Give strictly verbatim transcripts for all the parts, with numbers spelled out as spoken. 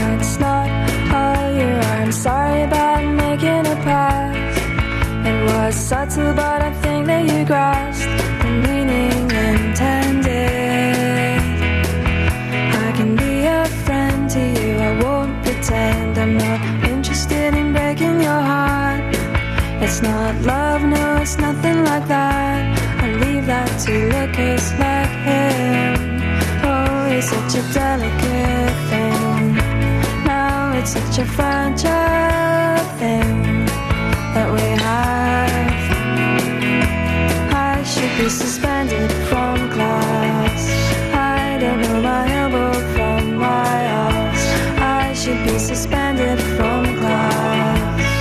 it's not all you are. I'm sorry about making a pass. It was subtle, but I think that you grasped the meaning intended. I can be a friend to you, I won't pretend. I'm not interested in breaking your heart. It's not love, no, it's nothing like that. I'll leave that to Lucas like him. Oh, it's such a delicate thing. Now it's such a fragile thing that we have. I should be suspended from class. I don't know my elbow from my ass. I should be suspended from class.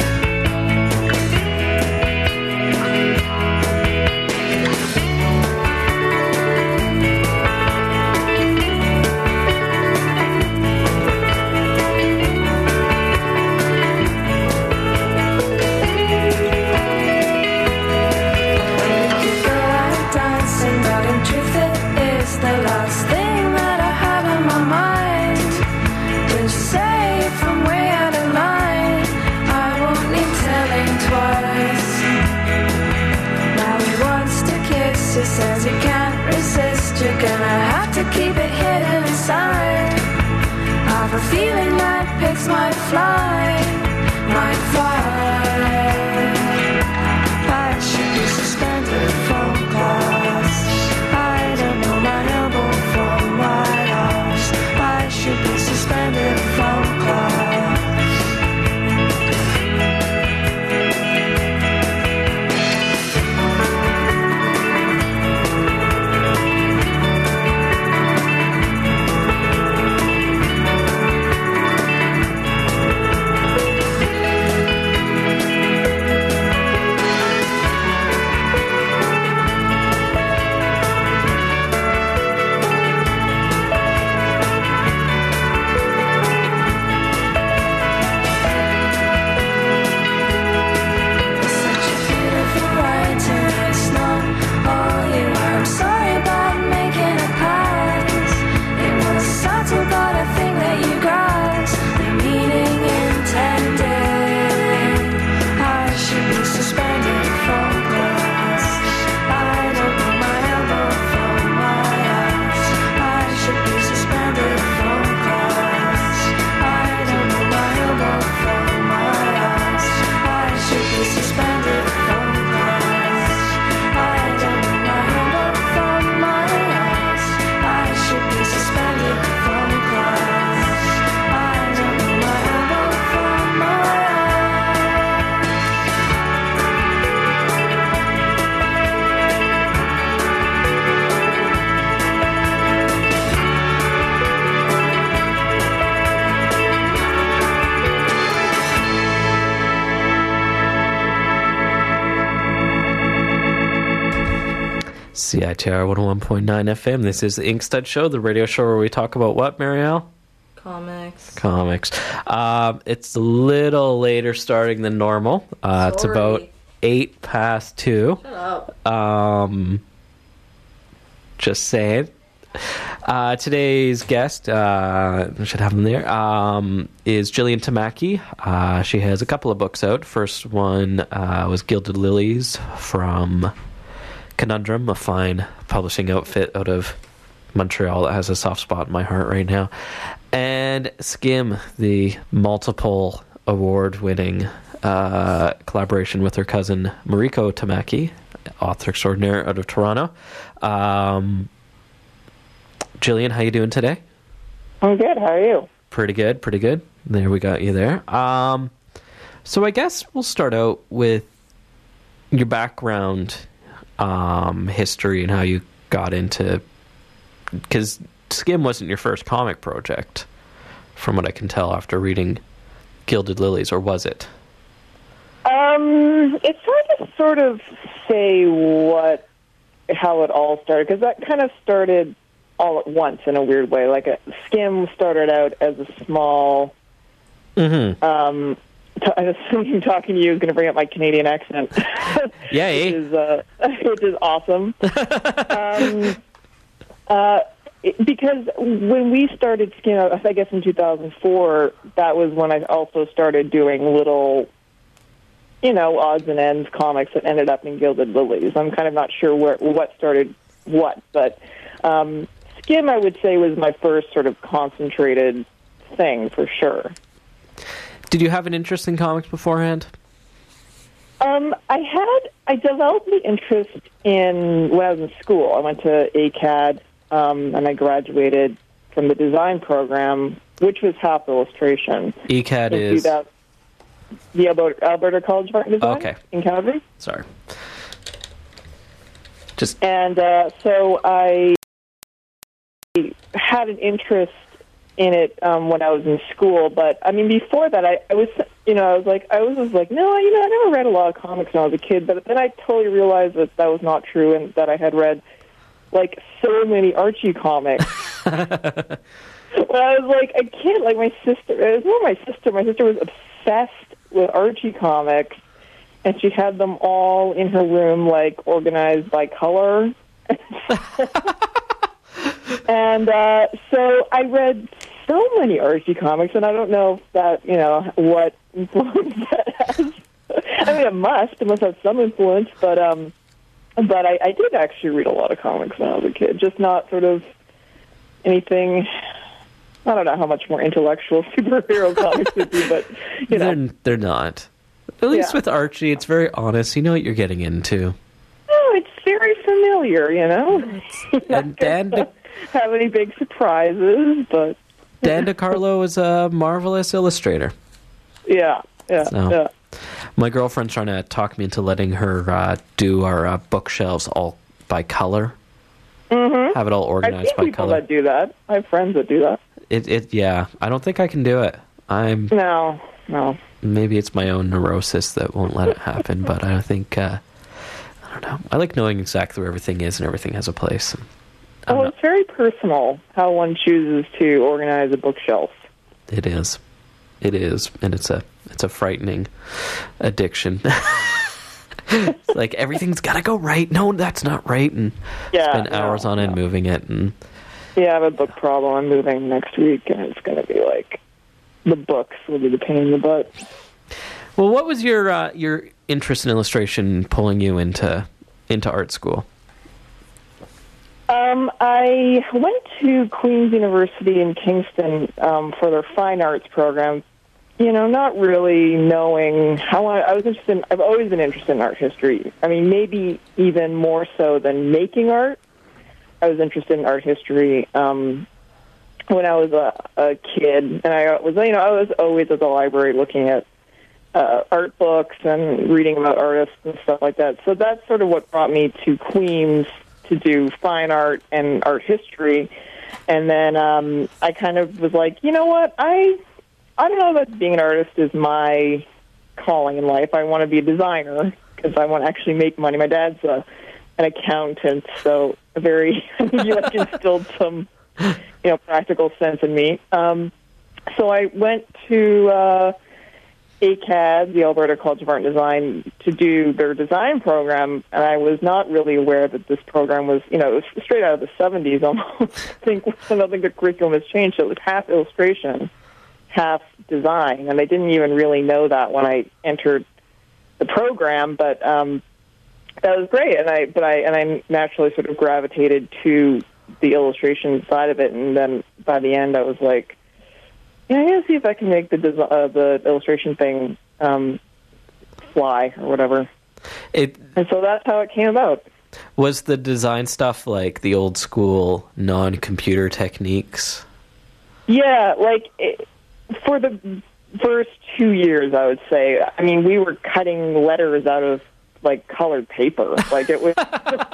Says you can't resist, you're gonna have to keep it hidden inside. I have a feeling that pigs might fly, might fly. I should be suspended from class. I don't know my elbow from my arse. I should be suspended from class. C I T R one oh one point nine F M. This is the Inkstuds Show, the radio show where we talk about what, Marielle? Comics. Comics. Um, it's a little later starting than normal. Uh, it's about eight past two. Shut up. Um, just saying. Uh, today's guest, uh, I should have him there, um, is Gillian Tamaki. Uh, she has a couple of books out. First one uh, was Gilded Lilies from Conundrum, a fine publishing outfit out of Montreal that has a soft spot in my heart right now. And Skim, the multiple award-winning uh, collaboration with her cousin Mariko Tamaki, author extraordinaire out of Toronto. Um, Gillian, how you doing today? I'm good. How are you? Pretty good, pretty good. There, we got you there. Um, so I guess we'll start out with your background um, history and how you got into... Because Skim wasn't your first comic project, from what I can tell after reading Gilded Lilies, or was it? Um, it's hard to sort of say what, how it all started, because that kind of started all at once in a weird way. Like, a, Skim started out as a small... Mm-hmm. Um, t- I assume talking to you is going to bring up my Canadian accent. Yeah, which is uh, which is awesome. um, uh, it, because when we started Skin, I guess in two thousand four, that was when I also started doing little, you know, odds and ends comics that ended up in Gilded Lilies. I'm kind of not sure where what started what, but um, Skim, I would say, was my first sort of concentrated thing for sure. Did you have an interest in comics beforehand? Um, I had, I developed the interest in, when I was in school. I went to A C A D, um, and I graduated from the design program, which was half illustration. A C A D is? That, the Alberta, Alberta College of Art and Design okay. in Calgary. Sorry. Just And uh, so I had an interest in it um, when I was in school, but I mean, before that, I, I was, you know, I was like, I was just like, no, you know, I never read a lot of comics when I was a kid, but then I totally realized that that was not true, and that I had read like so many Archie comics. But I was like a kid, like my sister, it was more my sister. My sister was obsessed with Archie comics, and she had them all in her room, like organized by color. And uh, so I read so many Archie comics, and I don't know if that, you know, what influence that has. I mean, it must. It must have some influence, but um, but I, I did actually read a lot of comics when I was a kid, just not sort of anything. I don't know how much more intellectual superhero comics would be, but, you know. They're, they're not. At least Yeah. with Archie, it's very honest. You know what you're getting into. Oh, it's very familiar, you know. And Dan De- have any big surprises, but Dan DeCarlo is a marvelous illustrator. yeah, yeah, So. yeah. My girlfriend's trying to talk me into letting her uh, do our uh, bookshelves all by color. Mm-hmm. Have it all I've organized seen by people color. that do that. I have friends that do that. It, it, yeah. I don't think I can do it. I'm No, no. maybe it's my own neurosis that won't let it happen, but I think uh, I don't know. I like knowing exactly where everything is and everything has a place. I'm Well, not- it's very personal how one chooses to organize a bookshelf. It is. It is, and it's a it's a frightening addiction. It's like everything's got to go right. No, that's not right, and Yeah, spend hours no, on it, no. moving it, and Yeah, I have a book problem. I'm moving next week, and it's going to be like the books will be the pain in the butt. well, what was your uh, your interest in illustration pulling you into into art school? Um, I went to Queen's University in Kingston um, for their fine arts program. You know, not really knowing how I, I was interested in, I've always been interested in art history. I mean, maybe even more so than making art. I was interested in art history um, when I was a, a kid, and I was, you know, I was always at the library looking at uh, art books and reading about artists and stuff like that. So that's sort of what brought me to Queen's to do fine art and art history. And then um, I kind of was like, you know what, I I don't know that being an artist is my calling in life. I want to be a designer because I want to actually make money. My dad's a, an accountant, so a very he like instilled some, you know, practical sense in me. Um, so I went to uh, A C A D, the Alberta College of Art and Design, to do their design program, and I was not really aware that this program was, you know, it was straight out of the seventies almost. I think I don't think the curriculum has changed. So it was half illustration, half design, and I didn't even really know that when I entered the program. But um, that was great, and I but I and I naturally sort of gravitated to the illustration side of it, and then by the end, I was like, yeah, I'm gonna see if I can make the desi- uh, the illustration thing um, fly or whatever. It And so that's how it came about. was the design stuff like the old school non-computer techniques. Yeah, like it, for the first two years, I would say. I mean, we were cutting letters out of like colored paper. Like it was,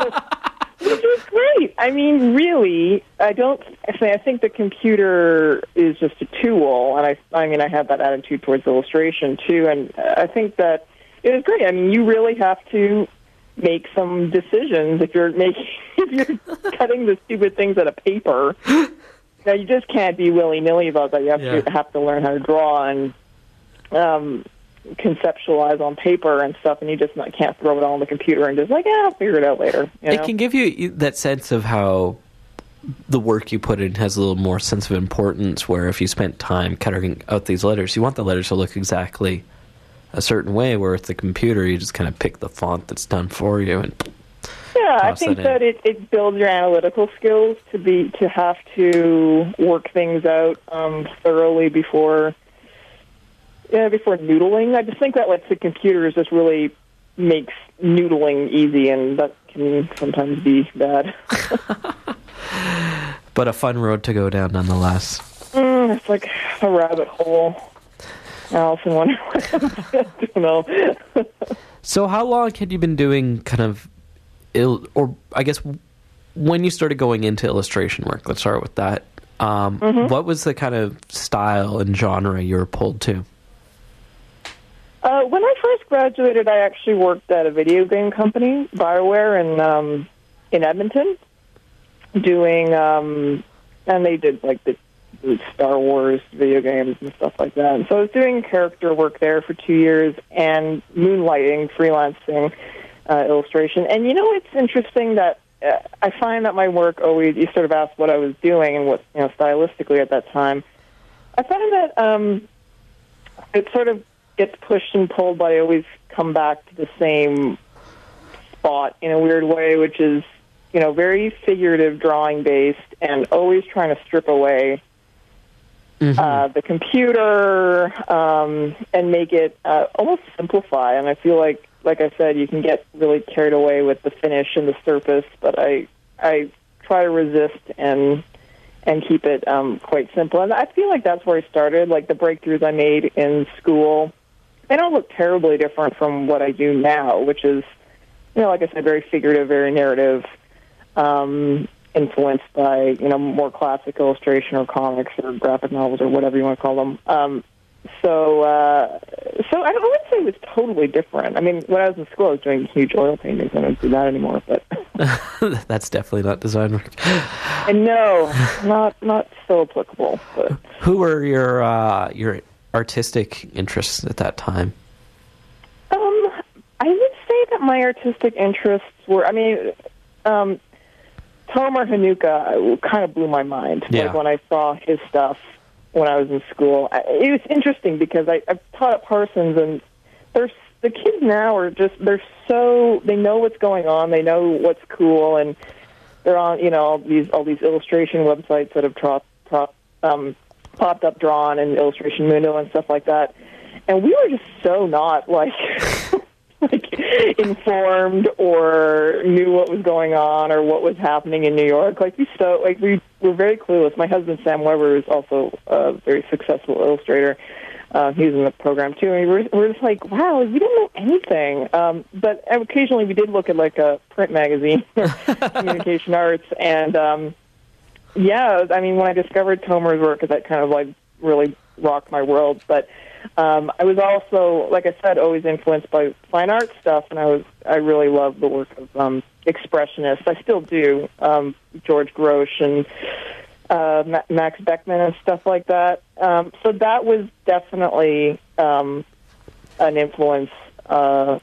which was great. I mean, really, I don't. I mean, I think the computer is just a tool, and I. I mean, I have that attitude towards illustration too, and I think that it was great. I mean, you really have to make some decisions if you're making if you're cutting the stupid things out of paper. Now, you just can't be willy-nilly about that. You have Yeah. to have to learn how to draw and um, conceptualize on paper and stuff, and you just not, can't throw it all on the computer and just like, yeah, I'll figure it out later. You know? It can give you that sense of how the work you put in has a little more sense of importance, where if you spent time cutting out these letters, you want the letters to look exactly a certain way, where with the computer you just kind of pick the font that's done for you. And yeah, I think that, that it, it builds your analytical skills to be to have to work things out um, thoroughly before yeah, before noodling. I just think that like the computers just really makes noodling easy, and that can sometimes be bad. But a fun road to go down nonetheless. Mm, it's like a rabbit hole. Alice in Wonderland. I don't know. So how long had you been doing kind of, il- or I guess when you started going into illustration work, let's start with that. Um, mm-hmm. What was the kind of style and genre you were pulled to? Uh, when I first graduated, I actually worked at a video game company, BioWare, in, um, in Edmonton, doing, um, and they did like the Star Wars video games and stuff like that. And so I was doing character work there for two years and moonlighting, freelancing uh, illustration. And you know, it's interesting that uh, I find that my work always, you sort of asked what I was doing and what, you know, stylistically at that time. I find that um, it sort of gets pushed and pulled, but I always come back to the same spot in a weird way, which is, you know, very figurative drawing based and always trying to strip away Mm-hmm. Uh, the computer, um, and make it uh, almost simplify. And I feel like, like I said, you can get really carried away with the finish and the surface, but I I try to resist and and keep it um, quite simple. And I feel like that's where I started. Like the breakthroughs I made in school, they don't look terribly different from what I do now, which is, you know, like I said, very figurative, very narrative. Um, influenced by, you know, more classic illustration or comics or graphic novels or whatever you want to call them. Um, so, uh, so I wouldn't say it was totally different. I mean, when I was in school, I was doing huge oil paintings. I don't do that anymore, but that's definitely not design work. And no, not not so applicable. But who were your uh, your artistic interests at that time? Um, I would say that my artistic interests were. I mean, um. Tomer Hanuka kind of blew my mind. Yeah. Like when I saw his stuff when I was in school. I, it was interesting because I, I've taught at Parsons, and there's the kids now are just, they're so, they know what's going on, they know what's cool, and they're on, you know, all these all these illustration websites that have trop, trop, um, popped up, Drawn and Illustration Mundo and stuff like that. And we were just so not, like... like informed or knew what was going on or what was happening in New York. Like we so like we were very clueless. My husband Sam Weber is also a very successful illustrator. Uh, he's in the program too, and we were, we were just like, wow, we didn't know anything. Um, but occasionally we did look at like a print magazine, Communication Arts, and um, yeah, I mean when I discovered Tomer's work, that kind of like really rocked my world. But Um, I was also, like I said, always influenced by fine art stuff, and I was I really loved the work of um, expressionists. I still do, um, George Grosz and uh, Ma- Max Beckman and stuff like that. Um, so that was definitely um, an influence uh,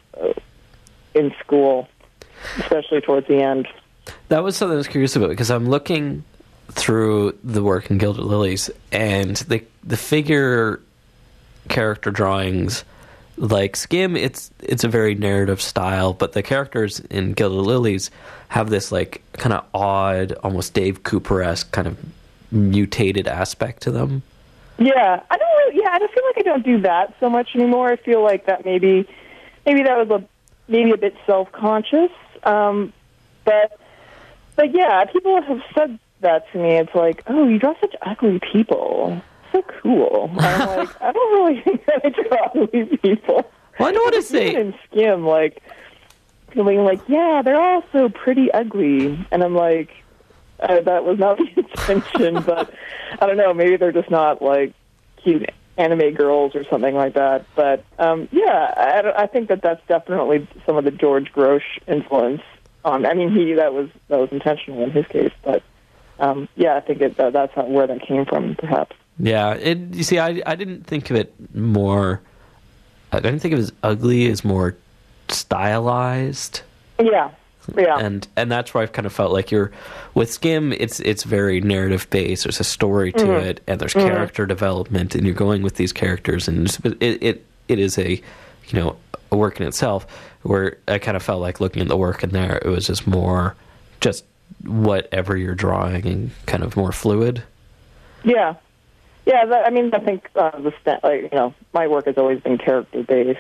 in school, especially towards the end. That was something I was curious about, because I'm looking through the work in Gilded Lilies, and the the figure character drawings, like Skim, it's it's a very narrative style, but the characters in Gilded Lilies have this like kind of odd, almost Dave Cooper-esque kind of mutated aspect to them. Yeah, I don't really, yeah, I don't feel like I don't do that so much anymore. I feel like that maybe maybe that was a maybe a bit self-conscious, um, but but yeah, people have said that to me. It's like, oh, you draw such ugly people. So cool. I'm like, I don't really think that I draw ugly people. Well, I don't want to say in Skim, like feeling like, yeah, they're all so pretty ugly, and I'm like, uh, that was not the intention, but I don't know, maybe they're just not like cute anime girls or something like that. But um, yeah, I, I think that that's definitely some of the George Grosz influence. On, I mean, he that was that was intentional in his case, but um, yeah, I think it, that, that's how, where that came from, perhaps. Yeah, it, you see, I I didn't think of it more. I didn't think of it as ugly, as more stylized. Yeah, Yeah. And and that's where I've kind of felt like you're with Skim. It's it's very narrative based. There's a story to Mm-hmm. it, and there's Mm-hmm. character development, and you're going with these characters, and it's, it it it is a you know a work in itself. Where I kind of felt like looking at the work in there, it was just more just whatever you're drawing and kind of more fluid. Yeah. Yeah, that, I mean, I think uh, the sta- like, you know, my work has always been character based.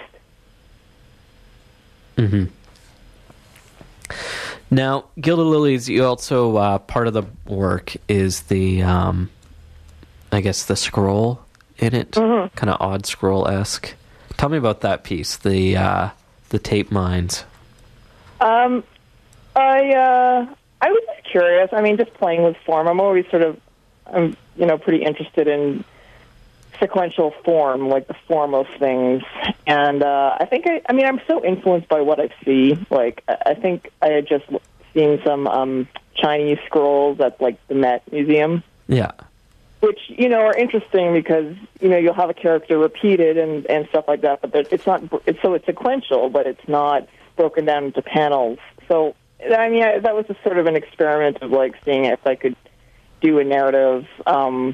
Mm-hmm. Now, Gilded Lilies, you also uh, part of the work is the, um, I guess, the scroll in it, Mm-hmm. kind of odd scroll esque. Tell me about that piece, the uh, the tape mines. Um, I uh, I was just curious. I mean, just playing with form. I'm always sort of, I'm you know, pretty interested in sequential form, like the form of things. And uh, I think I, I mean, I'm so influenced by what I see. Like, I I think I had just seen some um, Chinese scrolls at like the Met Museum. Yeah. Which, you know, are interesting because, you know, you'll have a character repeated and, and stuff like that, but there- it's not, it's, so it's sequential, but it's not broken down into panels. So, I mean, I, that was just sort of an experiment of, like, seeing if I could do a narrative um,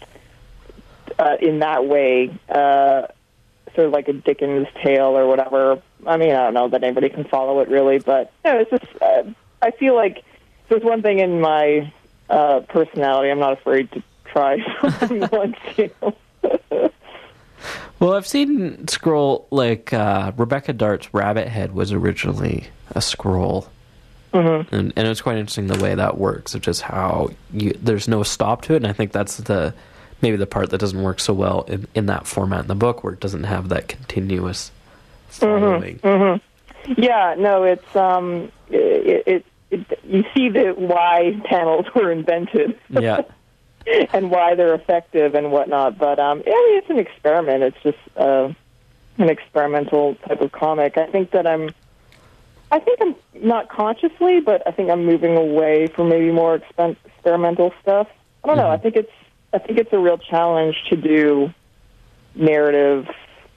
uh, in that way, uh, sort of like a Dickens tale or whatever. I mean, I don't know that anybody can follow it, really, but, you know, it's just, uh, I feel like there's one thing in my uh, personality. I'm not afraid to try something once, you know. Well, I've seen scroll like uh, Rebecca Dart's Rabbit Head was originally a scroll, Mm-hmm. and and it's quite interesting the way that works of just how you there's no stop to it, and I think that's the maybe the part that doesn't work so well in, in that format in the book where it doesn't have that continuous following. Mm-hmm. Yeah, no, it's um, it, it, it you see the why panels were invented. Yeah. And why they're effective and whatnot. But, um, yeah, I mean, it's an experiment. It's just uh, an experimental type of comic. I think that I'm, I think I'm not consciously, but I think I'm moving away from maybe more expen- experimental stuff. I don't know. Mhm. I think it's, I think it's a real challenge to do narrative,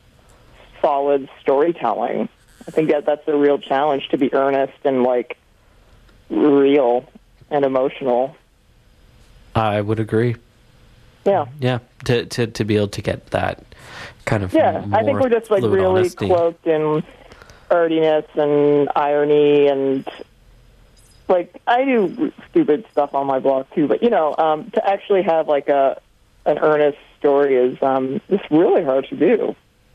solid storytelling. I think that that's a real challenge to be earnest and, like, real and emotional. I would agree. Yeah. Yeah, to to to be able to get that kind of Yeah, I think more we're just like fluid really honesty. cloaked in earthiness and irony and like I do stupid stuff on my blog too, but you know, um, to actually have like a an earnest story is um, it's really hard to do,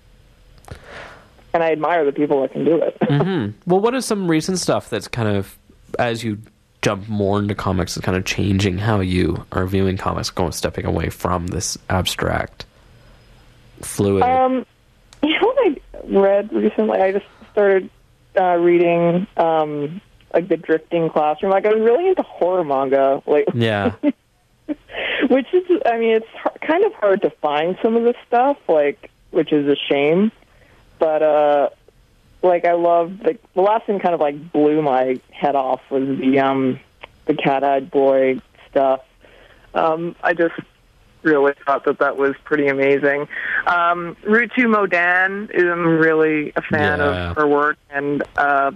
and I admire the people that can do it. hmm Well, what is some recent stuff that's kind of as you jump more into comics, is kind of changing how you are viewing comics, going stepping away from this abstract, fluid. Um, you know what I read recently? I just started uh, reading um, like the Drifting Classroom. Like I was really into horror manga. Like yeah, which is, I mean, it's har- kind of hard to find some of this stuff. Like, which is a shame. But uh, like I love the the last thing kind of like blew my head off was the um the Cat-Eyed Boy stuff. Um, I just really thought that that was pretty amazing. Um, Rutu Modan is I'm really a fan Yeah. of her work, and uh,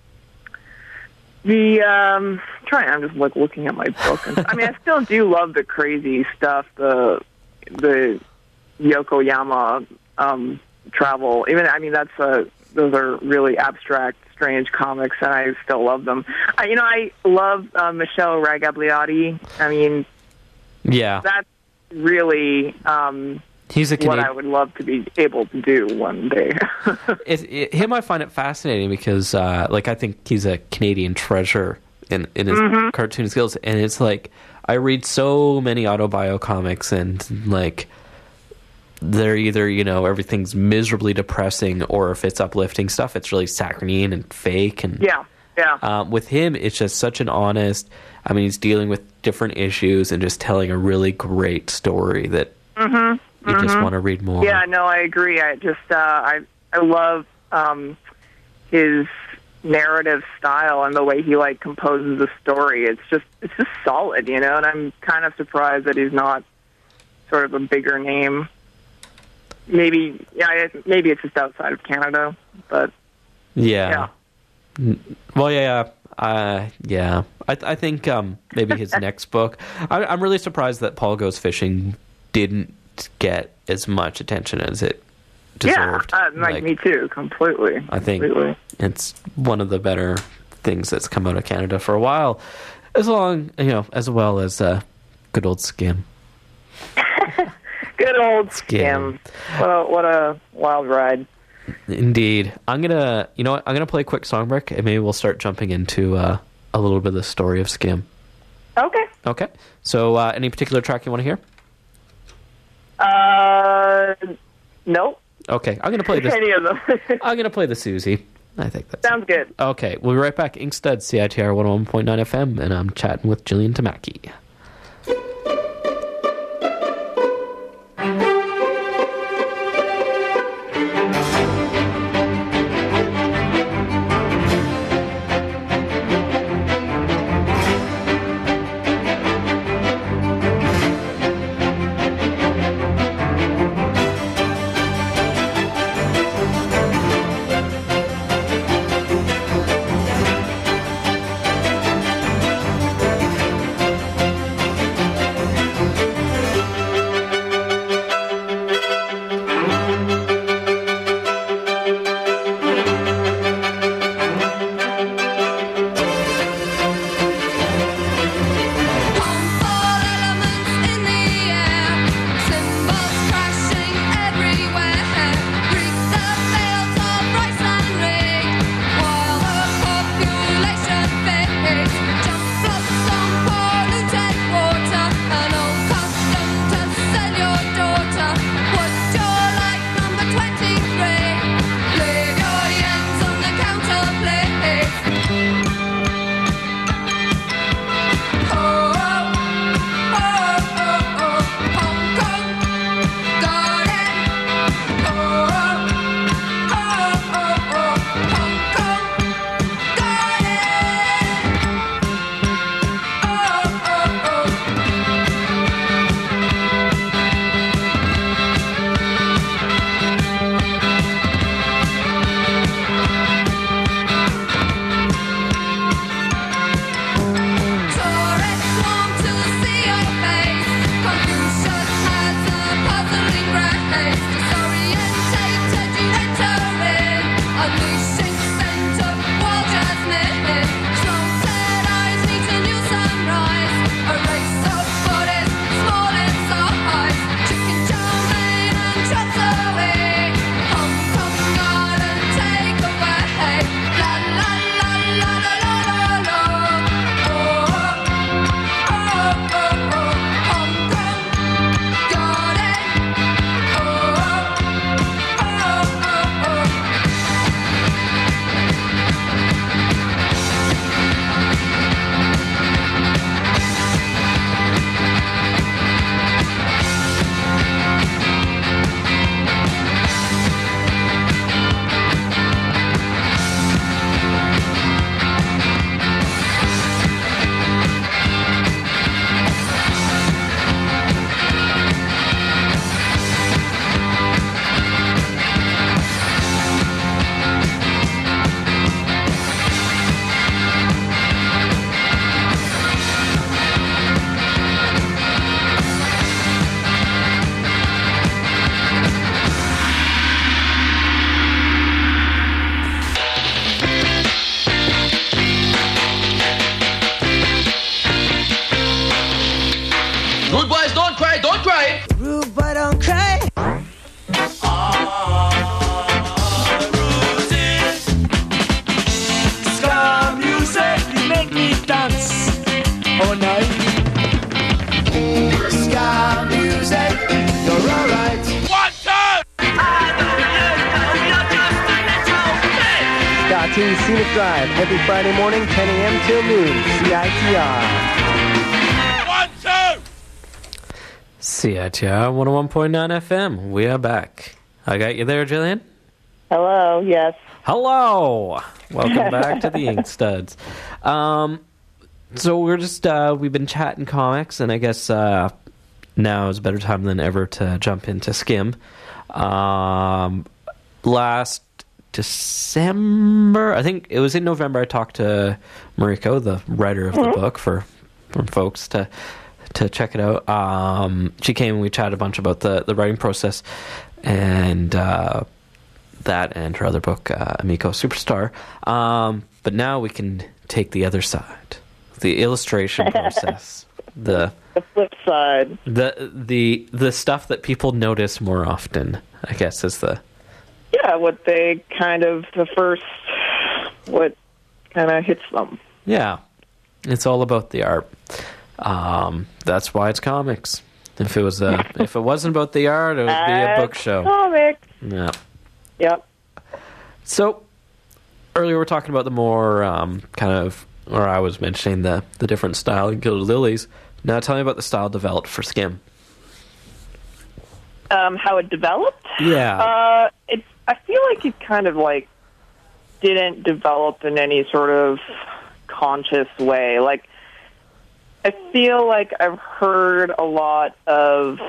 the um, trying I'm just like looking at my book. And, I mean, I still do love the crazy stuff, the the Yokoyama um, travel. Even I mean, that's a those are really abstract, strange comics, and I still love them. I, you know, I love uh, Michelle Ragabliotti. I mean, yeah. that's really um, He's a what Canadian. I would love to be able to do one day. It, it, him, I find it fascinating because, uh, like, I think he's a Canadian treasure in in his Mm-hmm. cartoon skills, and it's like I read so many autobio comics, and like they're either you know everything's miserably depressing, or if it's uplifting stuff, it's really saccharine and fake. And yeah, yeah. um, with him, it's just such an honest. I mean, he's dealing with different issues and just telling a really great story that Mm-hmm. you just want to read more. Yeah, no, I agree. I just uh, I I love um, his narrative style and the way he like composes a story. It's just it's just solid, you know. And I'm kind of surprised that he's not sort of a bigger name. Maybe yeah, it- maybe it's just outside of Canada, but Yeah. yeah. Well, yeah, yeah. Uh, yeah. I, I think um, maybe his next book. I, I'm really surprised that Paul Goes Fishing didn't get as much attention as it deserved. Yeah, uh, like, like me too, completely. I think completely. It's one of the better things that's come out of Canada for a while, as long you know, as well as uh, good old Skim. Good old Skim. Skim. What a, what a wild ride. Indeed. I'm gonna, you know what? I'm gonna play a quick song break, and maybe we'll start jumping into uh, a little bit of the story of Skim. Okay. Okay. So, uh, any particular track you want to hear? Uh, nope. Okay, I'm gonna play this. Any of them. I'm gonna play the Susie. I think that sounds good. Okay, we'll be right back. Inkstuds, C I T R one oh one point nine F M, and I'm chatting with Jillian Tamaki. Scenic Drive, every Friday morning, ten a.m. till noon, C I T R. One, two! C I T R one oh one point nine F M. We are back. I got you there, Jillian? Hello, yes. Hello! Welcome back to the Inkstuds. Um, so we're just, uh, we've been chatting comics, and I guess uh, now is a better time than ever to jump into Skim. Um, last December. I think it was in November. I talked to Mariko, the writer of Mm-hmm. the book, for for folks to to check it out. Um, she came and we chatted a bunch about the, the writing process and uh, that and her other book, uh, Amico Superstar. Um, but now we can take the other side, the illustration process, the The flip side. the the the stuff that people notice more often, I guess, is the Yeah, what they kind of, the first, what kind of hits them. yeah. It's all about the art. Um, that's why it's comics. If it was a, if it wasn't about the art, it would be a book show. Comics. Yeah. Yep. So earlier we were talking about the more um, kind of, or I was mentioning the the different style in Gilded Lilies. Now tell me about the style developed for Skim. Um, how it developed? Yeah. Uh, it, I feel like it kind of like didn't develop in any sort of conscious way. Like, I feel like I've heard a lot of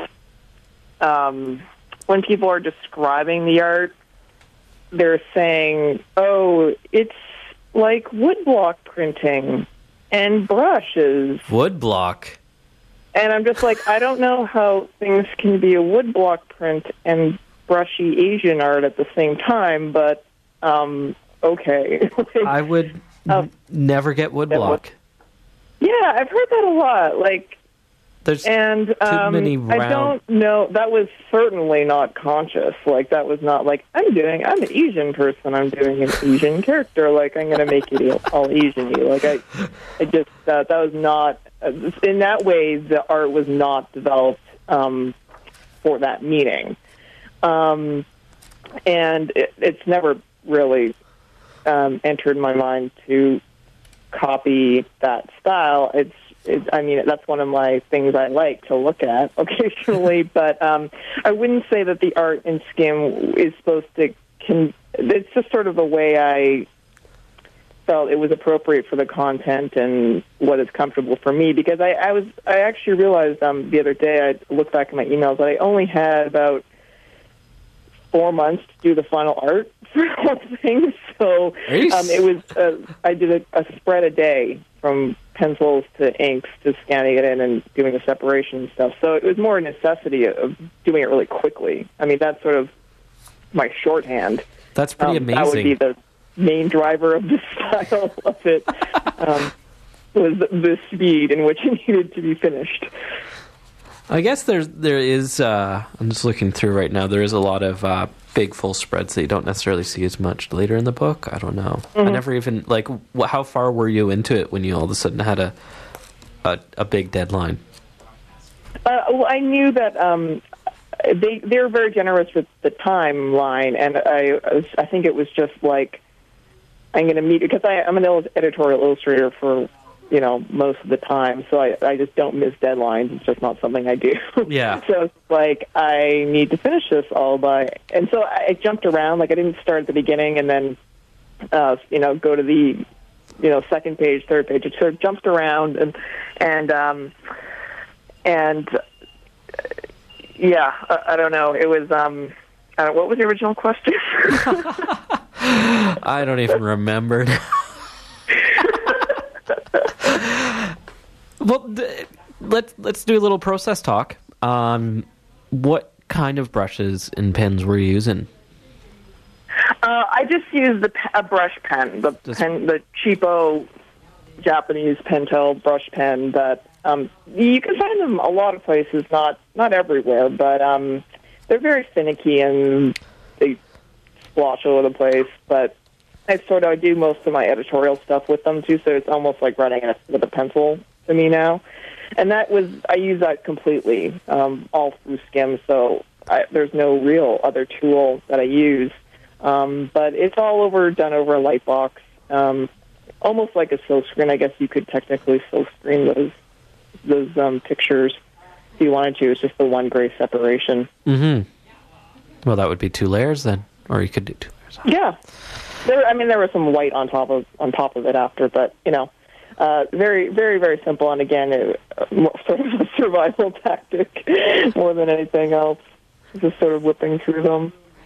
um, when people are describing the art, they're saying, "Oh, it's like woodblock printing and brushes." Woodblock. And I'm just like, I don't know how things can be a woodblock print and brushy Asian art at the same time, but um, okay. I would Oh. n- never get woodblock. Yeah, I've heard that a lot. Like, There's and um, many I round- don't know. That was certainly not conscious. Like, that was not like I'm doing. I'm an Asian person. I'm doing an Asian character. Like, I'm going to make it all Asian-y. Like, I, I just uh, that was not in that way. The art was not developed um, for that meaning, um, and it, it's never really um, entered my mind to copy that style. It's, it's, I mean, that's one of my things I like to look at occasionally, but um, I wouldn't say that the art in Skim is supposed to, can, it's just sort of the way I felt it was appropriate for the content and what is comfortable for me, because I, I was, I actually realized um, the other day, I looked back at my emails, that I only had about four months to do the final art for the whole thing. So um, it was, uh, I did a, a spread a day from pencils to inks to scanning it in and doing the separation and stuff. So it was more a necessity of doing it really quickly. I mean, that's sort of my shorthand. That's pretty um, amazing. That would be the main driver of the style of it, um, was the, the speed in which it needed to be finished. I guess there's there is. Uh, I'm just looking through right now. There is a lot of uh, big full spreads that you don't necessarily see as much later in the book. I don't know. Mm-hmm. I never even like. Wh- how far were you into it when you all of a sudden had a a, a big deadline? Uh, well, I knew that um, they they were very generous with the timeline, and I I was- I think it was just like I'm going to meet, because I, I'm an il- editorial illustrator for, you know, most of the time, so I, I just don't miss deadlines. It's just not something I do. Yeah. So it's like, I need to finish this all by, and so I jumped around. Like, I didn't start at the beginning and then, uh, you know, go to the, you know, second page, third page. It sort of jumped around, and and um, and uh, yeah, I, I don't know. It was um, uh, what was the original question? I don't even remember. Well, d- let's let's do a little process talk. Um, what kind of brushes and pens were you using? Uh, I just used the pe- a brush pen, the Just- pen, the cheapo Japanese Pentel brush pen that um, you can find them a lot of places, not not everywhere, but um, they're very finicky and they splotch all over the place. But I sort of I do most of my editorial stuff with them too, so it's almost like writing a, with a pencil to me now. And that was I use that completely um, all through Skim, so I, there's no real other tool that I use. Um, but it's all over done over a light box, um, almost like a silk screen. I guess you could technically silk screen those those um, pictures if you wanted to. It's just the one gray separation. Mm-hmm. Well, that would be two layers then, or you could do two layers. Yeah, there. I mean, there was some white on top of on top of it after, but you know, uh, very, very, very simple. And again, it, uh, more, sort of a survival tactic more than anything else. Just sort of whipping through them.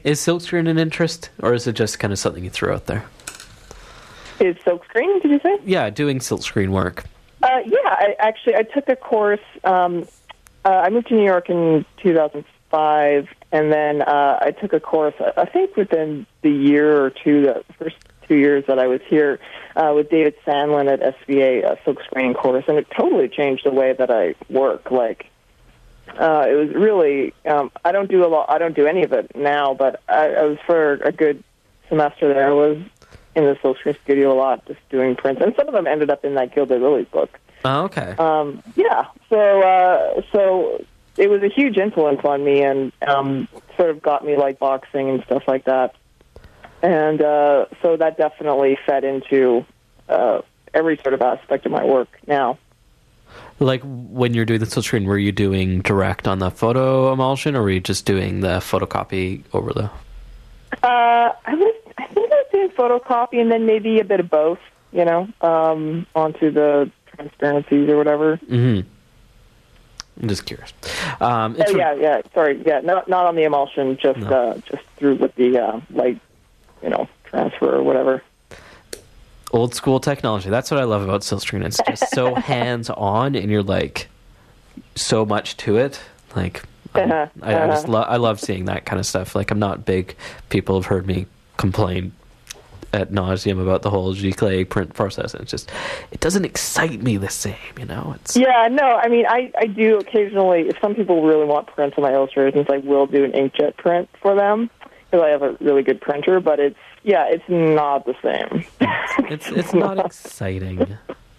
Is silkscreen an interest, or is it just kind of something you throw out there? Is silkscreen, did you say? Yeah, doing silkscreen work. Uh, yeah, I, actually, I took a course. Um, uh, I moved to New York in two thousand five, and then uh, I took a course, I think within the year or two, the first two years that I was here, uh, with David Sandlin at S V A, a silkscreening course, and it totally changed the way that I work. Like, uh, it was really, um, I don't do a lot, I don't do any of it now, but I, I was for a good semester there. I was in the silkscreen studio a lot, just doing prints, and some of them ended up in that Gilda Lillies book. Oh, okay. Um, yeah, so uh, so it was a huge influence on me, and um, sort of got me like boxing and stuff like that. And uh, so that definitely fed into uh, every sort of aspect of my work now. Like when you're doing the silkscreen, were you doing direct on the photo emulsion, or were you just doing the photocopy over the? Uh, I was, I think I was doing photocopy, and then maybe a bit of both. You know, um, onto the transparencies or whatever. Mm-hmm. I'm just curious. Um, Uh, yeah, yeah. Sorry, yeah. Not not on the emulsion, just No. uh, just through with the uh, light, you know, transfer or whatever. Old school technology. That's what I love about silkscreen. It's just so hands on, and you're like so much to it. Like um, Uh-huh, I, I just uh-huh. love. I love seeing that kind of stuff. Like I'm not big. People have heard me complain at nauseum about the whole Giclée print process, and it's just it doesn't excite me the same. You know, it's Yeah, no. I mean, I I do occasionally. If some people really want prints on my illustrations, I will do an inkjet print for them because I have a really good printer. But it's yeah, it's not the same. it's it's not exciting.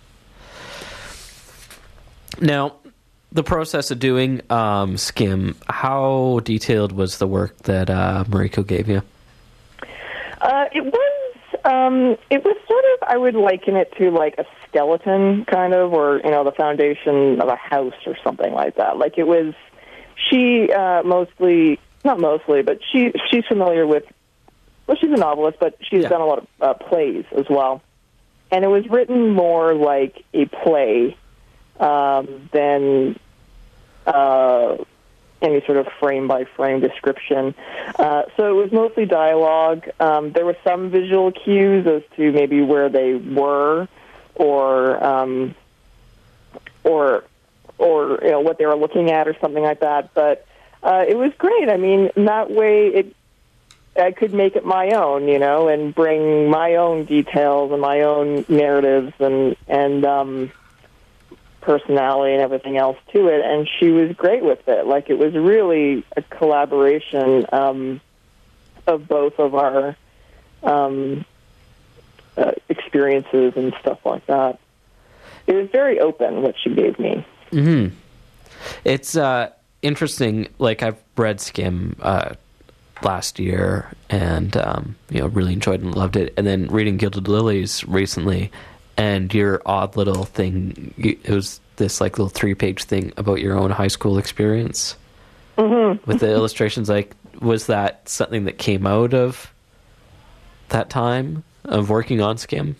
Now, the process of doing um, Skim, how detailed was the work that uh, Mariko gave you? Uh, it was. Um, it was sort of, I would liken it to like a skeleton kind of, or, you know, the foundation of a house or something like that. Like it was, she uh, mostly, not mostly, but she she's familiar with, well, she's a novelist, but she's Yeah. done a lot of uh, plays as well. And it was written more like a play um, than uh, any sort of frame-by-frame description. Uh, so it was mostly dialogue. Um, there were some visual cues as to maybe where they were, or um, or or you know what they were looking at, or something like that. But uh, it was great. I mean, in that way, it I could make it my own, you know, and bring my own details and my own narratives and and. Um, personality and everything else to it, and she was great with it. Like, it was really a collaboration um, of both of our um, uh, experiences and stuff like that. It was very open, what she gave me. Mm-hmm. It's uh, interesting. Like, I've read Skim uh, last year, and um, you know, really enjoyed and loved it. And then reading Gilded Lilies recently, and your odd little thing, it was this like little three-page thing about your own high school experience Mm-hmm. with the illustrations. Like, was that something that came out of that time of working on Skim?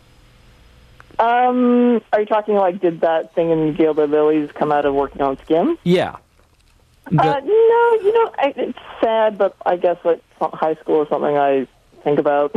Um, are you talking like, did that thing in Gilded Lilies come out of working on Skim? Yeah. Uh, The- no, you know, I, it's sad, but I guess like high school is something I think about.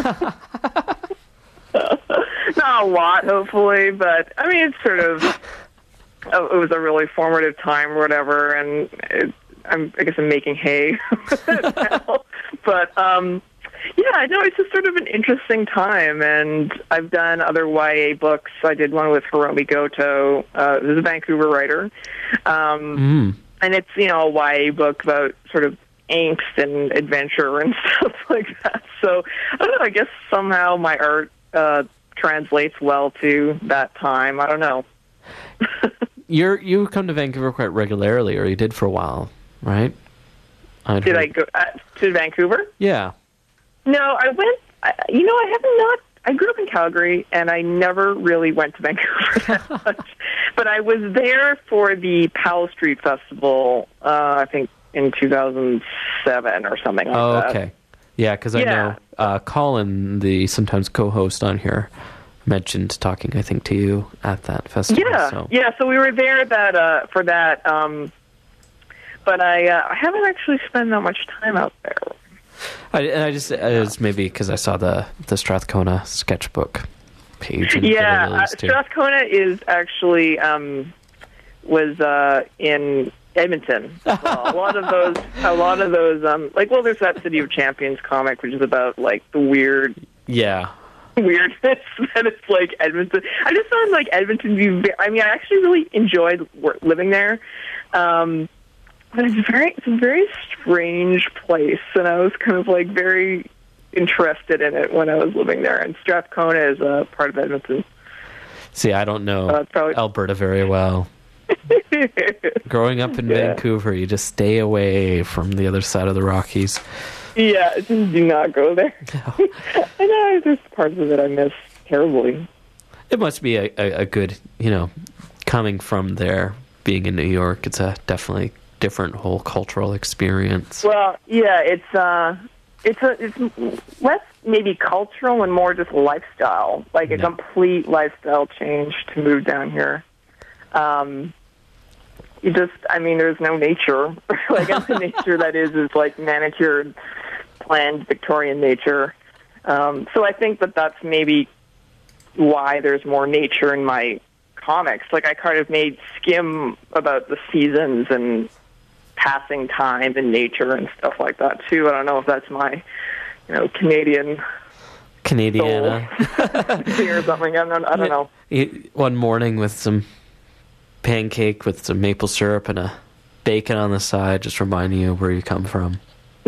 Not a lot, hopefully, but I mean, it's sort of, uh, it was a really formative time or whatever, and it, I'm, I guess I'm making hay with it now. But, um, yeah, no, it's just sort of an interesting time, and I've done other Y A books. I did one with Hiromi Goto, uh, who's a Vancouver writer, um, mm. and it's, you know, a Y A book about sort of angst and adventure and stuff like that. So, I don't know, I guess somehow my art uh, translates well to that time. I don't know. You're you come to Vancouver quite regularly, or you did for a while, right? I'd Did heard- I go uh, to Vancouver? Yeah. No, I went, I, you know, I have not, I grew up in Calgary, and I never really went to Vancouver that much. But I was there for the Powell Street Festival, uh, I think in two thousand seven or something like Oh, that. okay. Yeah, because I Yeah. know uh, Colin, the sometimes co-host on here, mentioned talking, I think, to you at that festival. Yeah, So. yeah. So we were there that uh, for that, um, but I uh, I haven't actually spent that much time out there. I, and I just, it was maybe because I saw the, the Strathcona sketchbook page. And Yeah, uh, too. Strathcona is actually um, was uh, in Edmonton. Well, a lot of those, a lot of those, um, like, well, there's that City of Champions comic, which is about like the weird, yeah, weirdness that it's like Edmonton. I just found like Edmonton. Be ve- I mean, I actually really enjoyed wor- living there. Um, but it's very, it's a very strange place, and I was kind of like very interested in it when I was living there. And Strathcona is a uh, part of Edmonton. See, I don't know uh, probably- Alberta very well. Growing up in yeah. Vancouver, you just stay away from the other side of the Rockies. Yeah, just do not go there. No. I know there's parts of it I miss terribly. It must be a, a, a good, you know, coming from there, being in New York, it's a definitely different whole cultural experience. Well, yeah, it's uh, it's a it's less maybe cultural and more just lifestyle, like a Yeah. complete lifestyle change to move down here. Um, you just, I mean, there's no nature. Like, the nature that is is like manicured, planned Victorian nature. Um, so I think that that's maybe why there's more nature in my comics. Like, I kind of made skim about the seasons and passing time and nature and stuff like that too. I don't know if that's my, you know, Canadian Canadiana. soul or something. I don't, I don't know. You- One morning with some pancake with some maple syrup and a bacon on the side, just reminding you where you come from.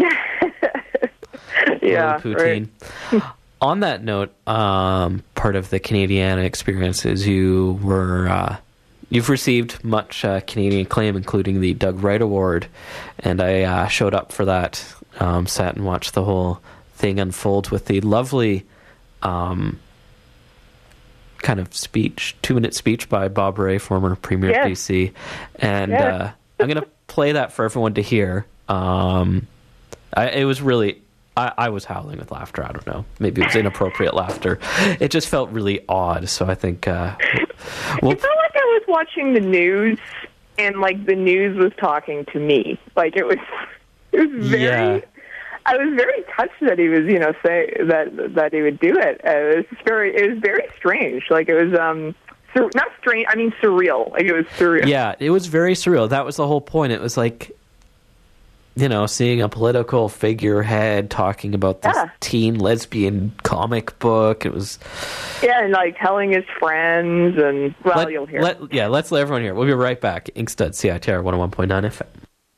Yeah, Little poutine. right. On that note, um, part of the Canadiana experience is you were uh, you've received much uh, Canadian acclaim, including the Doug Wright Award, and I uh, showed up for that. Um, sat and watched the whole thing unfold with the lovely um, kind of speech, two-minute speech by Bob Rae, former Premier Yes. of B C, and Yes. uh, I'm going to play that for everyone to hear. Um, I, it was really. I, I was howling with laughter. I don't know. Maybe it was inappropriate laughter. It just felt really odd. So I think uh, we'll, It felt like I was watching the news, and like the news was talking to me. Like it was, it was very. Yeah. I was very touched that he was, you know, say that that he would do it. Uh, it was just very, it was very strange. Like it was, um, sur- not strange. I mean, surreal. Like it was surreal. yeah, it was very surreal. That was the whole point. It was like, you know, seeing a political figurehead talking about this Yeah. teen lesbian comic book. It was. Yeah, and like telling his friends, and well, Let, you'll hear. let, yeah, let's let everyone hear. We'll be right back. Inkstuds, C I T R one oh one point nine F M.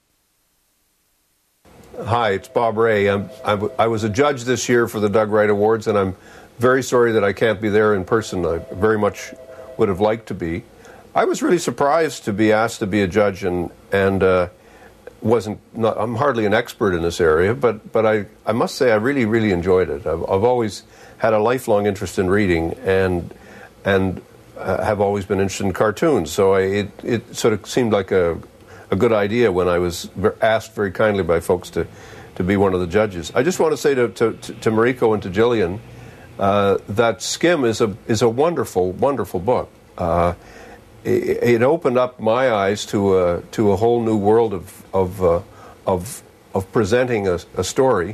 Hi, it's Bob Rae. I'm, I'm, I was a judge this year for the Doug Wright Awards, and I'm very sorry that I can't be there in person. I very much would have liked to be. I was really surprised to be asked to be a judge, and and uh, wasn't not. I'm hardly an expert in this area, but but I, I must say I really really enjoyed it. I've, I've always had a lifelong interest in reading, and and uh, have always been interested in cartoons. So I, it it sort of seemed like a a good idea when I was asked very kindly by folks to, to be one of the judges. I just want to say to, to, to Mariko and to Jillian uh, that Skim is a is a wonderful, wonderful book. Uh, it, it opened up my eyes to a to a whole new world of of uh, of, of presenting a, a story.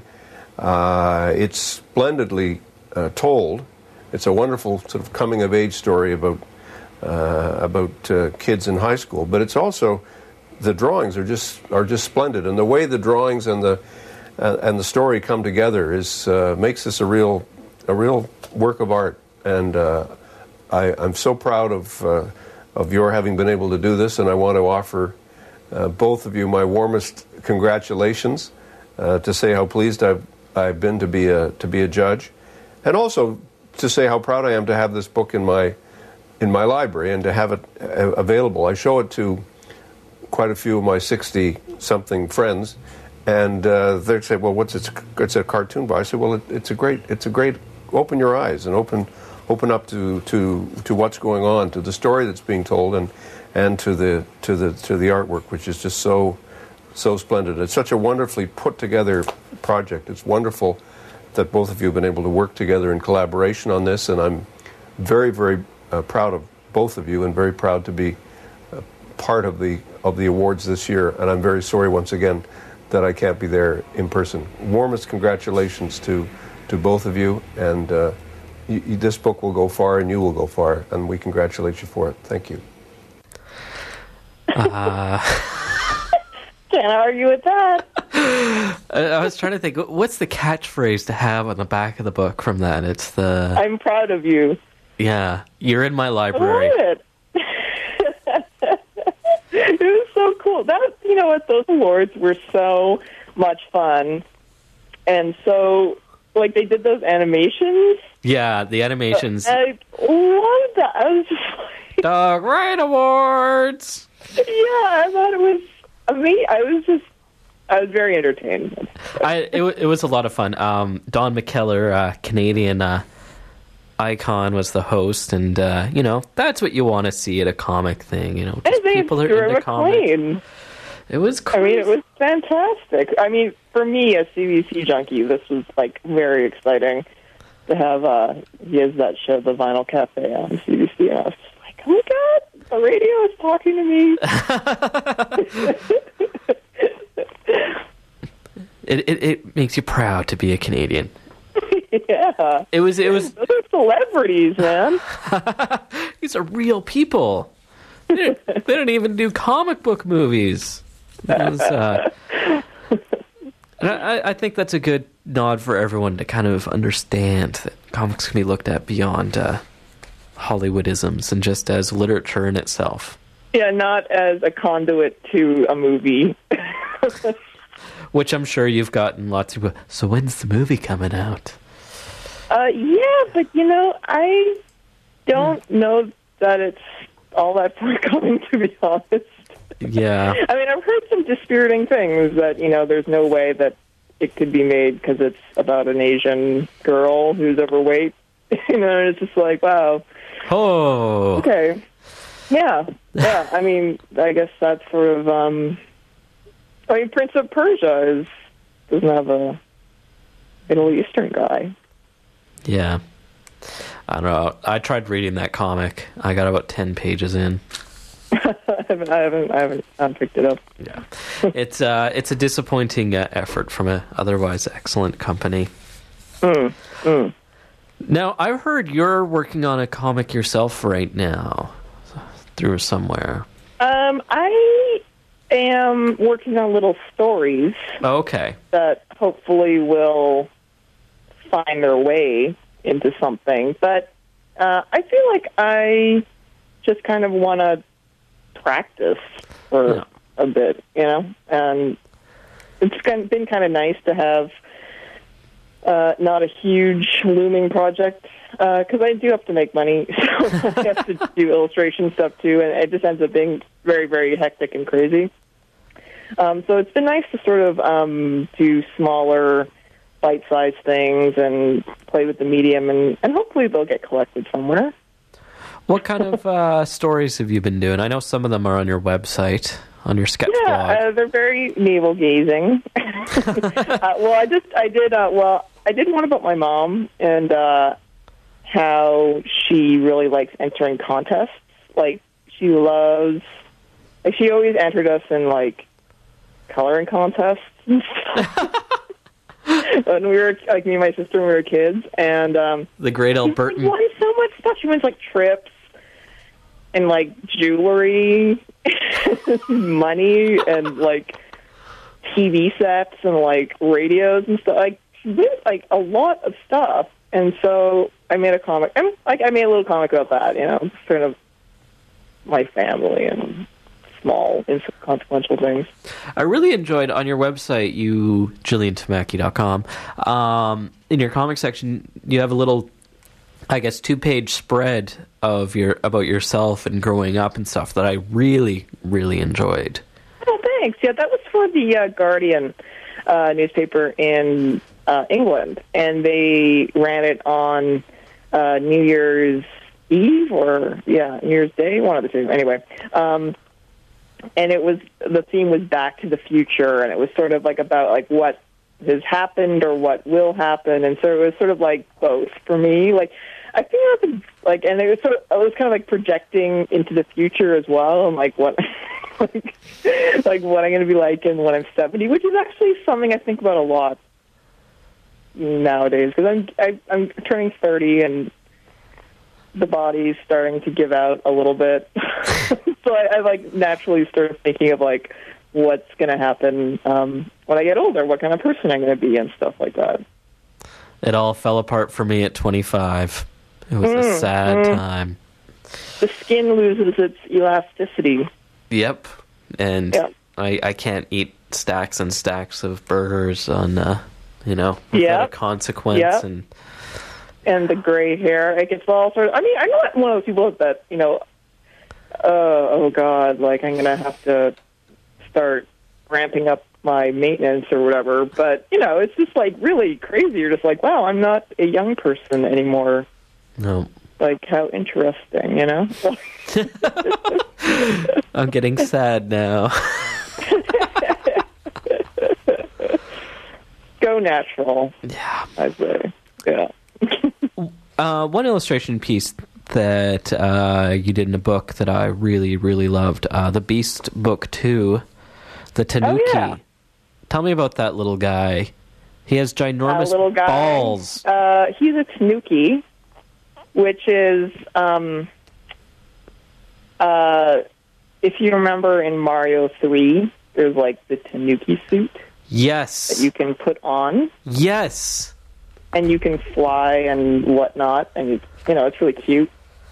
Uh, it's splendidly uh, told. It's a wonderful sort of coming of age story about uh, about uh, kids in high school, but it's also the drawings are just are just splendid, and the way the drawings and the uh, and the story come together is uh, makes this a real a real work of art. And uh, I, I'm so proud of uh, of your having been able to do this, and I want to offer uh, both of you my warmest congratulations, uh, to say how pleased I've I've been to be a to be a judge, and also to say how proud I am to have this book in my in my library and to have it uh, available. I show it to quite a few of my sixty-something friends, and uh, they'd say, "Well, what's it? It's a cartoon book." I said, "Well, it, it's a great, it's a great. Open your eyes and open, open up to, to, to what's going on, to the story that's being told, and and to the to the to the artwork, which is just so so splendid. It's such a wonderfully put together project. It's wonderful that both of you have been able to work together in collaboration on this, and I'm very very uh, proud of both of you, and very proud to be part of the of the awards this year. And I'm very sorry once again that I can't be there in person. Warmest congratulations to to both of you, and uh, you, you, this book will go far, and you will go far, and we congratulate you for it. Thank you. Uh, Can't argue with that. I was trying to think, what's the catchphrase to have on the back of the book from that? It's the... I'm proud of you. Yeah, you're in my I library. love it. It was so cool. That was, you know what? Those awards were so much fun, and so like they did those animations. Yeah, the animations. I loved that. I was just like, The Great Awards. yeah, I thought it was amazing. I was just, I was very entertained. I it, wa- it was a lot of fun. Um, Don McKellar, uh, Canadian uh, icon, was the host, and uh, you know that's what you want to see at a comic thing. You know, just I think people are Stuart into comics. McLean. It was I crazy. mean, it was fantastic. I mean, for me, a C B C junkie, this was like very exciting to have. Uh, he has that show, The Vinyl Cafe, on C B C, and I was just like, oh my god, the radio is talking to me. it, it it makes you proud to be a Canadian. Yeah, It was it was. those are celebrities, man. These are real people. They don't, they don't even do comic book movies. It was, uh, and I, I think that's a good nod for everyone to kind of understand that comics can be looked at beyond uh, Hollywoodisms and just as literature in itself. Yeah, not as a conduit to a movie. Which I'm sure you've gotten lots of. So when's the movie coming out? Uh, yeah, but you know, I don't know that it's all that forthcoming, to be honest. Yeah. I mean, I've heard some dispiriting things that, you know, there's no way that it could be made because it's about an Asian girl who's overweight. You know, and it's just like, wow. Oh. Okay. Yeah. Yeah. I mean, I guess that's sort of, um, I mean, Prince of Persia is, doesn't have a Middle Eastern guy. Yeah. I don't know. I tried reading that comic. I got about ten pages in. I haven't, I haven't, I haven't, I haven't picked it up. Yeah. It's uh, it's a disappointing uh, effort from a otherwise excellent company. Mm, mm. Now, I've heard you're working on a comic yourself right now, through somewhere. Um, I am working on little stories Okay. that hopefully will find their way into something. But uh, I feel like I just kind of want to practice for Yeah. a bit, you know? And it's kind of been kind of nice to have uh, not a huge looming project, because I do have to make money, so I have to do illustration stuff too, and it just ends up being very, very hectic and crazy. Um, so it's been nice to sort of um, do smaller, bite-sized things and play with the medium, and, and hopefully they'll get collected somewhere. What kind of uh, stories have you been doing? I know some of them are on your website, on your sketch blog. Yeah, uh, they're very navel-gazing. uh, well, I just, I did, uh, well, I did one about my mom and uh, how she really likes entering contests. Like, she loves, like, she always entered us in, like, coloring contests and stuff. When we were, like, me and my sister, when we were kids, and um, The Great she Albertan. won so much stuff. She wins, like, trips and, like, jewelry, money, and, like, T V sets and, like, radios and stuff. Like, she did, like, a lot of stuff. And so I made a comic. And, like, I made a little comic about that, you know, sort of my family and small, inconsequential things. I really enjoyed on your website, you Jillian Tamaki dot com. Um, in your comic section, you have a little, I guess, two-page spread of your about yourself and growing up and stuff that I really, really enjoyed. Oh, thanks. Yeah, that was for the uh, Guardian uh, newspaper in uh, England, and they ran it on uh, New Year's Eve or yeah, New Year's Day, one of the two. Anyway. Um, And it was, the theme was Back to the Future, and it was sort of like about like what has happened or what will happen, and so it was sort of like both for me. Like I think I was like, and it was sort of, I was kind of like projecting into the future as well, and like what like, like what I'm going to be like in when I'm seventy, which is actually something I think about a lot nowadays, because I'm I, I'm turning thirty and the body's starting to give out a little bit. So I, I like naturally start thinking of like what's going to happen um, when I get older, what kind of person I'm going to be and stuff like that. It all fell apart for me at twenty-five. It was Mm, a sad mm. time. The skin loses its elasticity. Yep. And Yep. I, I can't eat stacks and stacks of burgers on, uh, you know, without Yep. a consequence. Yep. And And the gray hair, it gets all sort of, I mean, I'm not one of those people that, you know, uh, oh God, like I'm going to have to start ramping up my maintenance or whatever. But, you know, it's just like really crazy. You're just like, wow, I'm not a young person anymore. no. Like, how interesting, you know? I'm getting sad now. Go natural, Yeah. I say. Yeah. Uh, one illustration piece that uh, you did in a book that I really, really loved, uh, the Beast Book two, the Tanuki. Oh, yeah. Tell me about that little guy. He has ginormous Uh, little guy. balls. Uh, he's a tanuki, which is, um, uh, if you remember in Mario three, there's like the tanuki suit that Yes. you can put on, Yes. and you can fly and whatnot, and you, you know, it's really cute.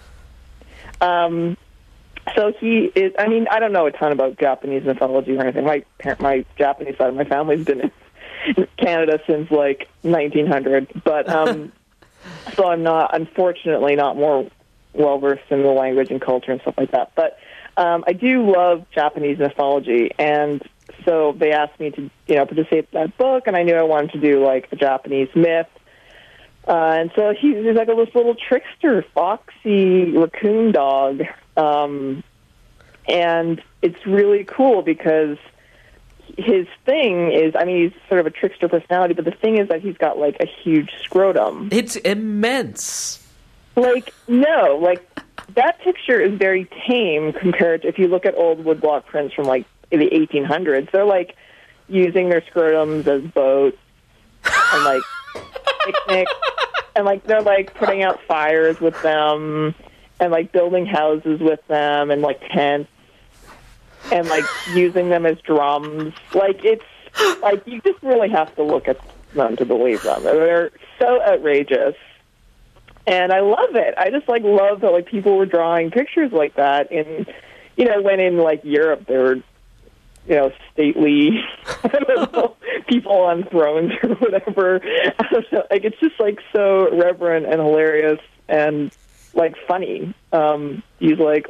Um, so he is. I mean, I don't know a ton about Japanese mythology or anything. My parent, my Japanese side of my family's been in Canada since like nineteen hundred, but um, so I'm not, unfortunately, not more well versed in the language and culture and stuff like that. But um, I do love Japanese mythology, and so they asked me to, you know, participate in that book, and I knew I wanted to do like a Japanese myth. Uh, and so he, he's like a this little trickster, foxy raccoon dog. Um, and it's really cool because his thing is, I mean, he's sort of a trickster personality, but the thing is that he's got like a huge scrotum. It's immense. Like, no, like that picture is very tame compared to if you look at old woodblock prints from like the eighteen hundreds. They're like using their scrotums as boats and like picnics, and like they're like putting out fires with them and like building houses with them and like tents and like using them as drums. Like it's like you just really have to look at them to believe them. They're so outrageous. And I love it. I just like love that like people were drawing pictures like that in, you know, when in like Europe there were, you know, stately I don't know, people on thrones or whatever. I don't know. Like it's just like so reverent and hilarious and like funny. Um, these like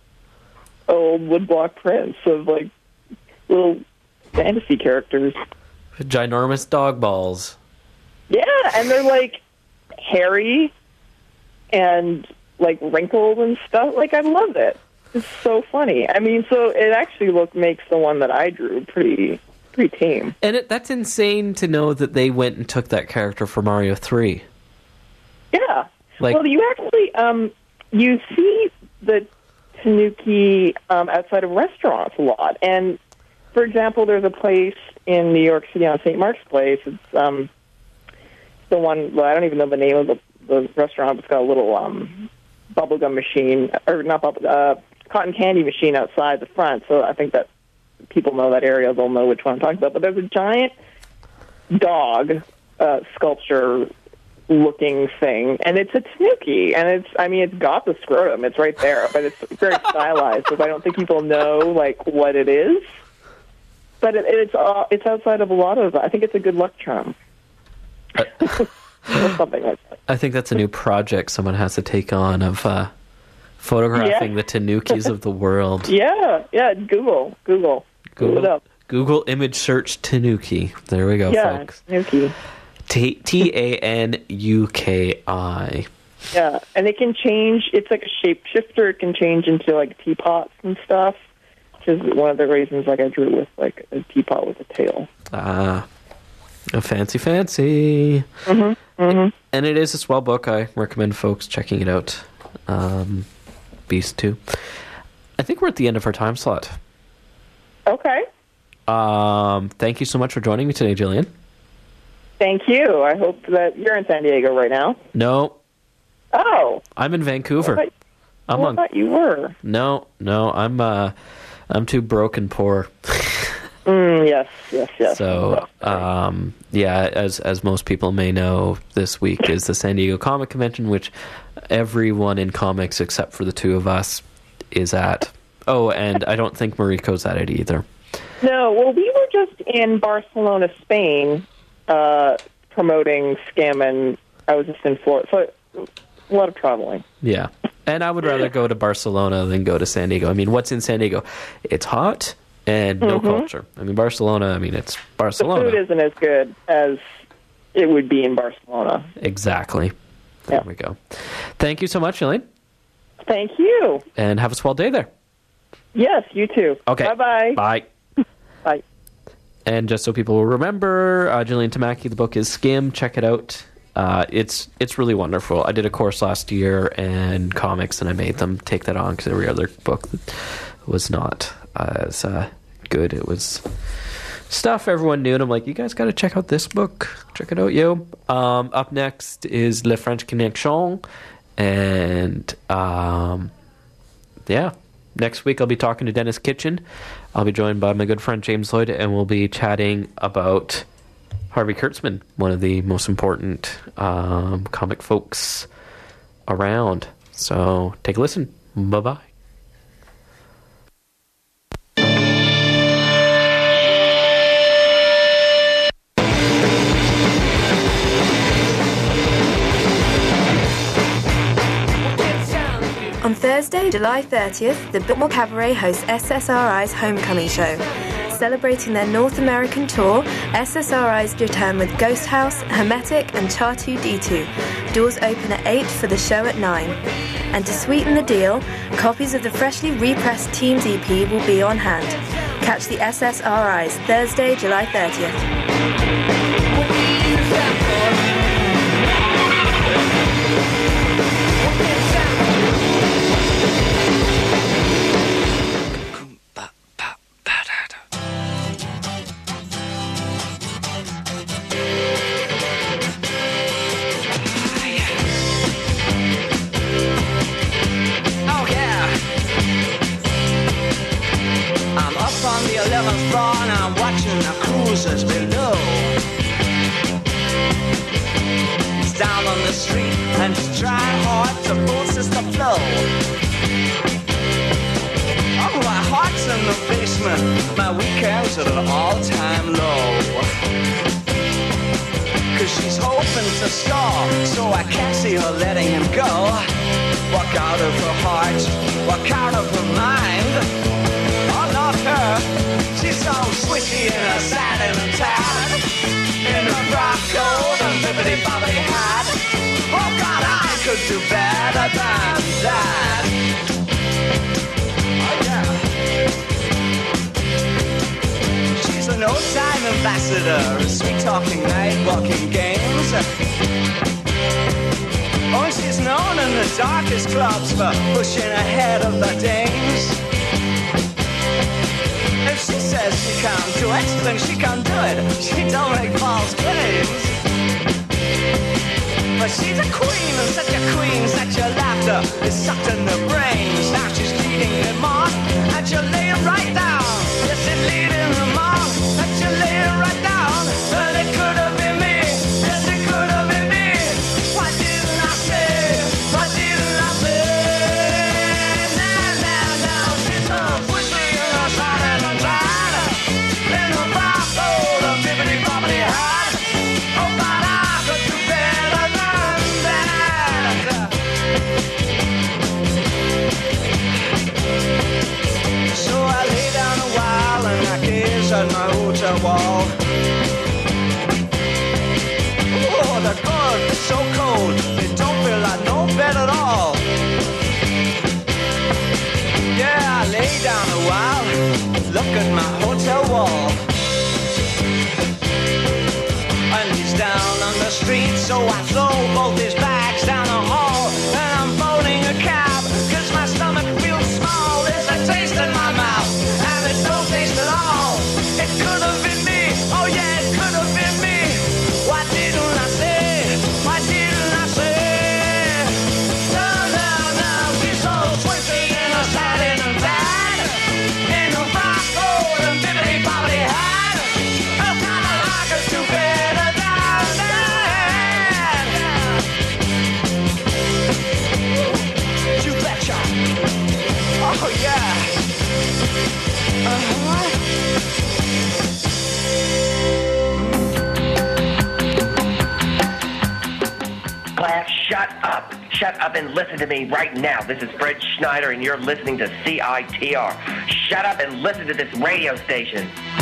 old woodblock prints of like little fantasy characters. Ginormous dog balls. Yeah, and they're like hairy and like wrinkled and stuff. Like I love it. It's so funny. I mean, so it actually look makes the one that I drew pretty pretty tame. And it, that's insane to know that they went and took that character for Mario three. Yeah. Like- well, you actually um, you see the tanuki um, outside of restaurants a lot. And for example, there's a place in New York City on Saint Mark's Place. It's um, the one. Well, I don't even know the name of the, the restaurant. It's got a little um, bubblegum machine, or not bubble, uh, cotton candy machine outside the front. So I think that people know that area. They'll know which one I'm talking about. But there's a giant dog uh, sculpture looking thing, and it's a tanuki, and it's, I mean, it's got the scrotum, it's right there, but it's very stylized, because I don't think people know, like, what it is, but it, it's uh, it's outside of a lot of, I think it's a good luck charm, Uh, or something like that. I think that's a new project someone has to take on of uh, photographing Yeah. the tanukis of the world. Yeah, yeah, Google, Google, Google it up. Google image search tanuki. There we go, Yeah, folks. tanuki. T T A N U K I. Yeah, and it can change, it's like a shapeshifter, it can change into, like, teapots and stuff, which is one of the reasons, like, I drew with, like, a teapot with a tail. Ah, a fancy, fancy. Mm-hmm, mm-hmm. And it is a swell book. I recommend folks checking it out. Um, Beast two. I think we're at the end of our time slot. Okay. Um, thank you so much for joining me today, Jillian. Thank you. I hope that you're in San Diego right now. No. Oh. I'm in Vancouver. I thought, I'm well, on. I thought you were. No, no, I'm uh, I'm too broke and poor. Mm, yes, yes, yes. So, um, yeah, as as most people may know, this week is the San Diego Comic Convention, which everyone in comics except for the two of us is at. Oh, and I don't think Mariko's at it either. No, well, we were just in Barcelona, Spain, uh, promoting Scam, and I was just in Florida. So a lot of traveling. Yeah, and I would rather go to Barcelona than go to San Diego. I mean, what's in San Diego? It's hot. And no mm-hmm. culture. I mean, Barcelona, I mean, it's Barcelona. The food isn't as good as it would be in Barcelona. Exactly. There yeah. we go. Thank you so much, Jillian. Thank you. And have a swell day there. Yes, you too. Okay. Bye-bye. Bye. Bye. And just so people will remember, uh, Jillian Tamaki, the book is Skim. Check it out. Uh, it's it's really wonderful. I did a course last year in comics, and I made them take that on because every other book was not as uh, good. It was stuff everyone knew, and I'm like, you guys got to check out this book. Check it out, yo. Um, up next is Le French Connection, and um, yeah, next week I'll be talking to Dennis Kitchen. I'll be joined by my good friend James Lloyd, and we'll be chatting about Harvey Kurtzman, one of the most important um, comic folks around. So take a listen. Bye-bye. On Thursday, July thirtieth, the Biltmore Cabaret hosts S S R I's Homecoming Show. Celebrating their North American tour, S S R I's return with Ghost House, Hermetic and Char two D two. Doors open at eight for the show at nine. And to sweeten the deal, copies of the freshly repressed Teams E P will be on hand. Catch the S S R I's Thursday, July thirtieth. eleventh floor and I'm watching the cruisers below. He's down on the street and he's trying hard to boost the flow. Oh, my heart's in the basement, my weekends at an all-time low. Cause she's hoping to score, so I can't see her letting him go. Walk out of her heart, walk out of her mind. Not her, she's so swishy in her satin and tan, in her frock coat and bibbity bobbity hat. Oh God, I could do better than that. Oh yeah. She's an old-time ambassador, sweet talking, night-walking games. Oh, she's known in the darkest clubs for pushing ahead of the dames. If she says she can't do it, then she can't do it. She don't make false claims. But she's a queen, and such a queen, such a laughter is sucked in the brains. Now she's leading them on, and she'll lay him right down. Yes, she's leading them on, and she'll lay him right down. Well, it could have been me, yes, it could have been me. Why didn't I say, why didn't I say? Now, now, now, she's so swishy in her side. In her frock coat, a bibbity bobbity hat. Oh, but I could do better than that. So I lay down a while and I gaze at my hotel wall. Oh, the good is so cold, it don't feel like no bed at all. Yeah, I lay down a while, look at my hotel wall. And he's down on the street, so I throw both his bags down the hall. And I'm phoning a cab, cause my stomach feels small. There's a taste in my mouth, and it's no taste at all. Shut up. Shut up and listen to me right now. This is Fred Schneider, and you're listening to C I T R. Shut up and listen to this radio station.